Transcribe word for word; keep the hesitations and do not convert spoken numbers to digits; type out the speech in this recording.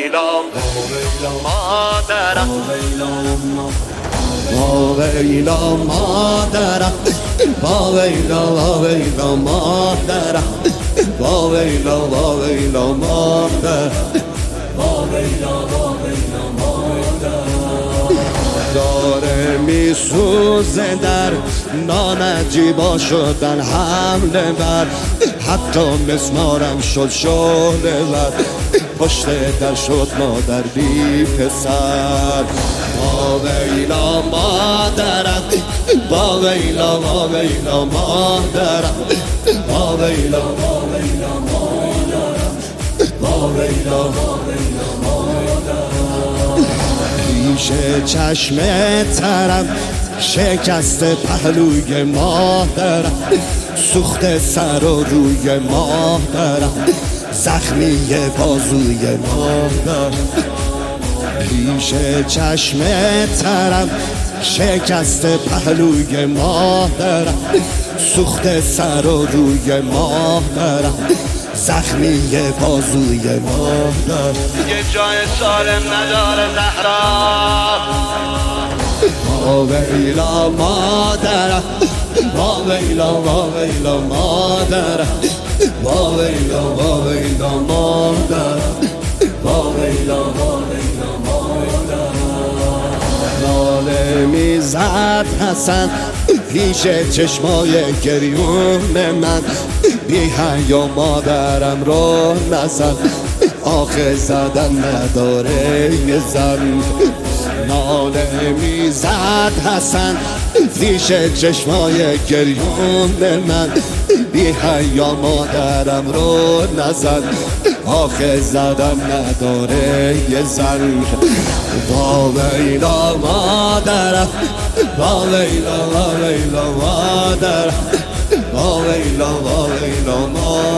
ویلا مادرم، وا ویلا مادرم، وا ویلا وا ویلا مادرم، وا ویلا وا ویلا مادرم، وا ویلا وا ویلا مادرم. داره میسوزه در نانجیبا شدن حمله بر، حتی مسمارم شد شعله بر، پشت در شد مادر بی پسر. وا ویلا مادرم، وا ویلا وا ویلا مادرم، وا ویلا وا ویلا مادرم، وا ویلا وا ویلا مادرم. پیش چشم ترم شکست پهلوی مادرم، سوخت سر و روی مادرم، زخمی بازوی مادرم. پیش چشم ترم شکست پهلوی مادرم، سوخت سر و روی مادرم، زخمی بازوی مادرم. یه جای سالم نداره زهرا. وا ویلا مادرم، وا ویلا وا ویلا مادرم، وا ویلا وا ویلا مادرم، وا ویلا وا ویلا مادرم. ناله میزد حسن پیش چشمای گریون من، بی حیا مادرم رو نزن، آخه زدن نداره یه زن. ناله میزد حسن پیش چشمای گریون من، بی حیا مادرم رو نزن، آخه زدن نداره یه زن. وا ویلا مادرم، وا ویلا وا ویلا مادرم، وا ویلا وا ویلا مادرم.